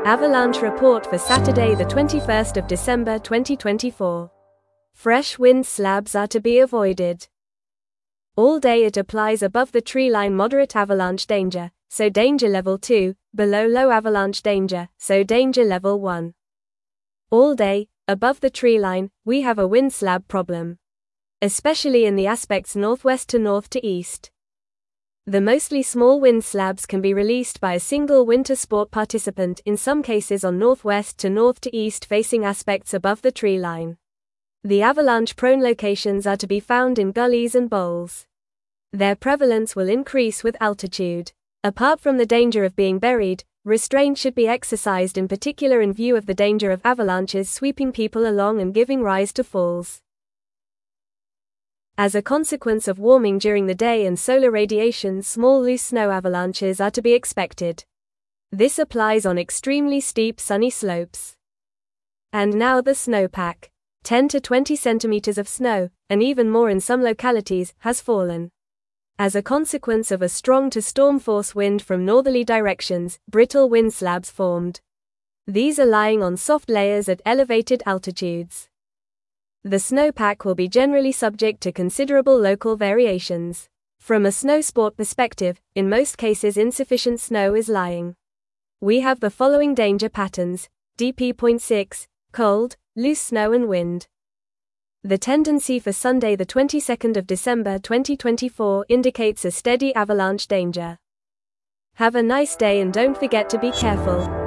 Avalanche report for Saturday the 21st of December 2024. Fresh wind slabs are to be avoided. All day it applies above the tree line moderate avalanche danger, so danger level 2, below low avalanche danger, so danger level 1. All day, above the tree line, we have a wind slab problem. Especially in the aspects northwest to north to east. The mostly small wind slabs can be released by a single winter sport participant in some cases on northwest to north to east facing aspects above the tree line. The avalanche-prone locations are to be found in gullies and bowls. Their prevalence will increase with altitude. Apart from the danger of being buried, restraint should be exercised in particular in view of the danger of avalanches sweeping people along and giving rise to falls. As a consequence of warming during the day and solar radiation, small loose snow avalanches are to be expected. This applies on extremely steep sunny slopes. And now the snowpack. 10 to 20 centimeters of snow, and even more in some localities, has fallen. As a consequence of a strong to storm force wind from northerly directions, brittle wind slabs formed. These are lying on soft layers at elevated altitudes. The snowpack will be generally subject to considerable local variations. From a snow sport perspective, in most cases insufficient snow is lying. We have the following danger patterns: DP.6, cold, loose snow and wind. The tendency for Sunday the 22nd of December 2024 indicates a steady avalanche danger. Have a nice day and don't forget to be careful.